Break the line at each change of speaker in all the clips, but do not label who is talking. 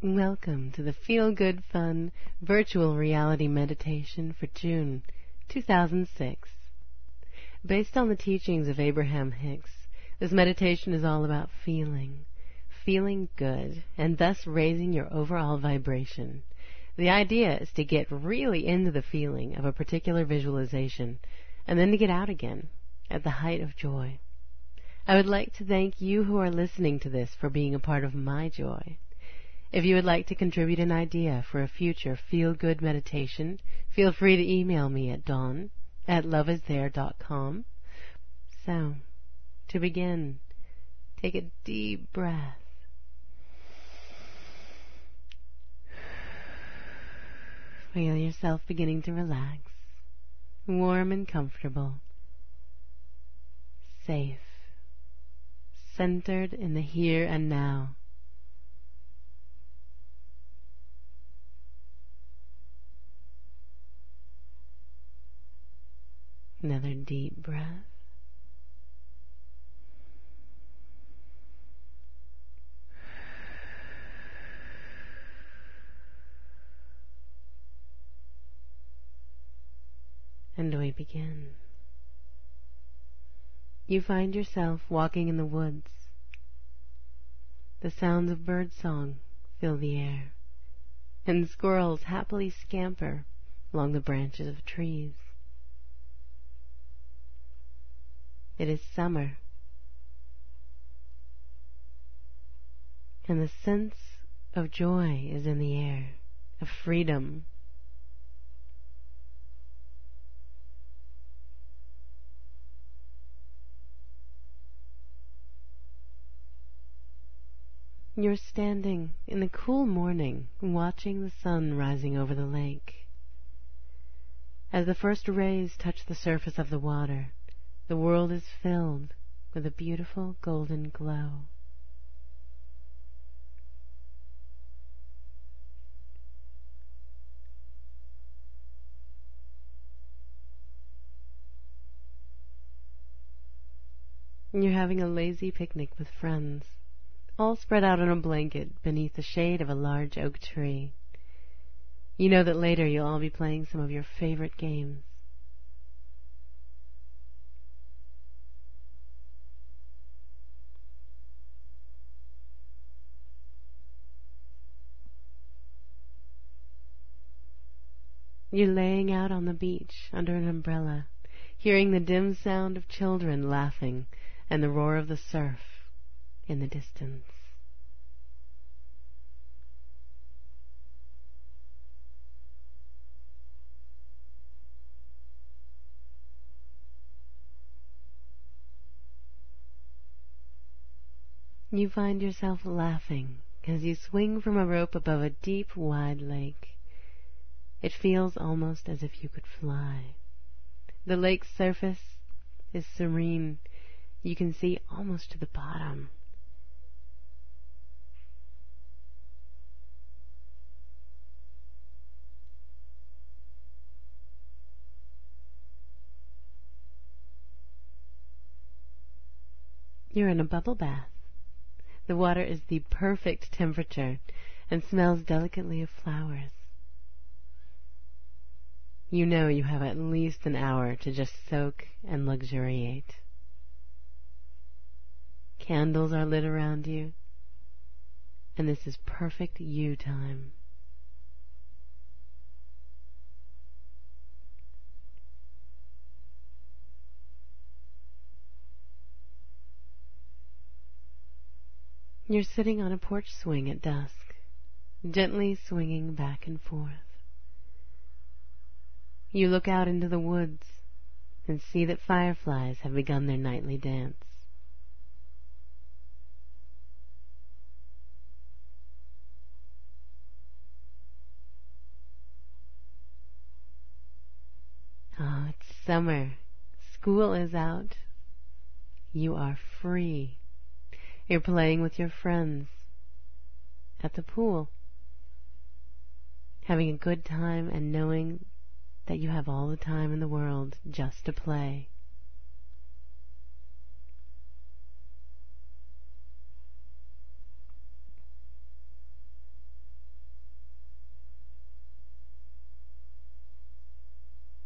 Welcome to the Feel Good Fun Virtual Reality Meditation for June 2006. Based on the teachings of Abraham Hicks, this meditation is all about feeling good, and thus raising your overall vibration. The idea is to get really into the feeling of a particular visualization, and then to get out again at the height of joy. I would like to thank you who are listening to this for being a part of my joy. If you would like to contribute an idea for a future feel-good meditation, feel free to email me at dawn@loveisthere.com. So, to begin, take a deep breath. Feel yourself beginning to relax, warm and comfortable, safe, centered in the here and now. Another deep breath. And we begin. You find yourself walking in the woods. The sounds of birdsong fill the air, and squirrels happily scamper along the branches of trees. It is summer, and the sense of joy is in the air, of freedom. You're standing in the cool morning, watching the sun rising over the lake. As the first rays touch the surface of the water, the world is filled with a beautiful golden glow. You're having a lazy picnic with friends, all spread out on a blanket beneath the shade of a large oak tree. You know that later you'll all be playing some of your favorite games. You're laying out on the beach under an umbrella, hearing the dim sound of children laughing and the roar of the surf in the distance. You find yourself laughing as you swing from a rope above a deep, wide lake. It feels almost as if you could fly. The lake's surface is serene. You can see almost to the bottom. You're in a bubble bath. The water is the perfect temperature and smells delicately of flowers. You know you have at least an hour to just soak and luxuriate. Candles are lit around you, and this is perfect you time. You're sitting on a porch swing at dusk, gently swinging back and forth. You look out into the woods and see that fireflies have begun their nightly dance. Oh, it's summer. School is out. You are free. You're playing with your friends at the pool, having a good time and knowing that you have all the time in the world just to play.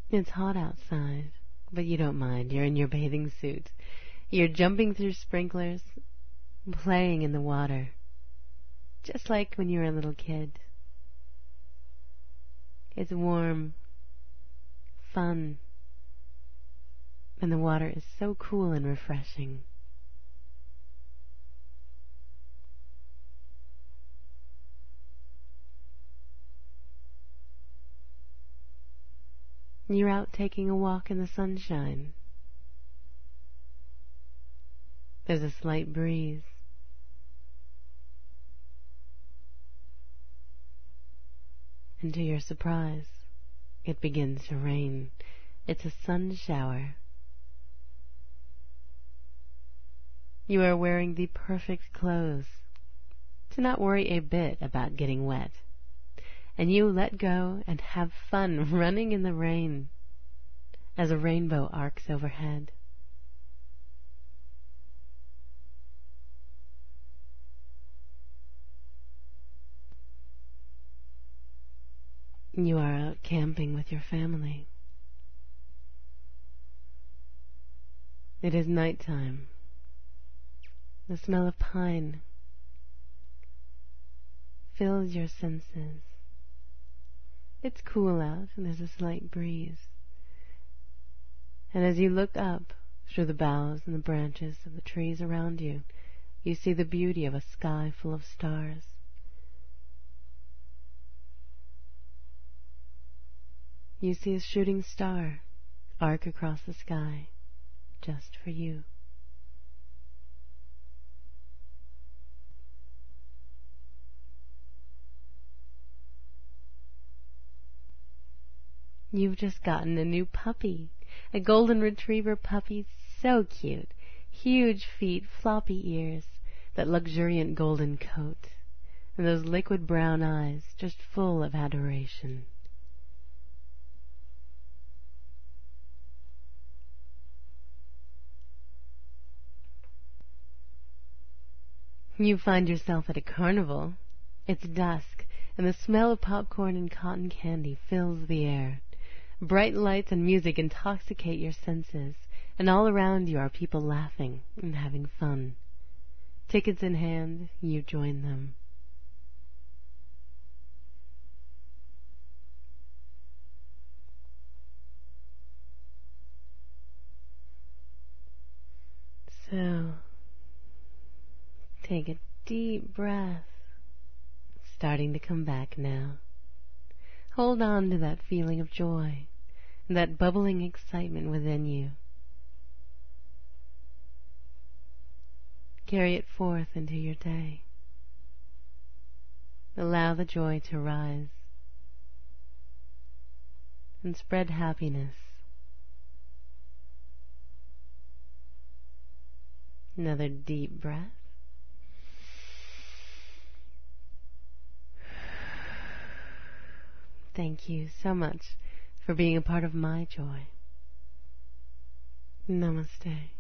It's hot outside, but you don't mind. You're in your bathing suit. You're jumping through sprinklers, playing in the water, just like when you were a little kid. It's warm, fun, and the water is so cool and refreshing. You're out taking a walk in the sunshine. There's a slight breeze. And to your surprise, it begins to rain. It's a sun shower. You are wearing the perfect clothes to not worry a bit about getting wet. And you let go and have fun running in the rain as a rainbow arcs overhead. You are out camping with your family. It is nighttime. The smell of pine fills your senses. It's cool out and there's a slight breeze. And as you look up through the boughs and the branches of the trees around you, you see the beauty of a sky full of stars. You see a shooting star arc across the sky just for you. You've just gotten a new puppy, a golden retriever puppy, so cute. Huge feet, floppy ears, that luxuriant golden coat, and those liquid brown eyes just full of adoration. You find yourself at a carnival. It's dusk, and the smell of popcorn and cotton candy fills the air. Bright lights and music intoxicate your senses, and all around you are people laughing and having fun. Tickets in hand, you join them. So, take a deep breath. It's starting to come back now. Hold on to that feeling of joy and that bubbling excitement within you. Carry it forth into your day. Allow the joy to rise and spread happiness. Another deep breath. Thank you so much for being a part of my joy. Namaste.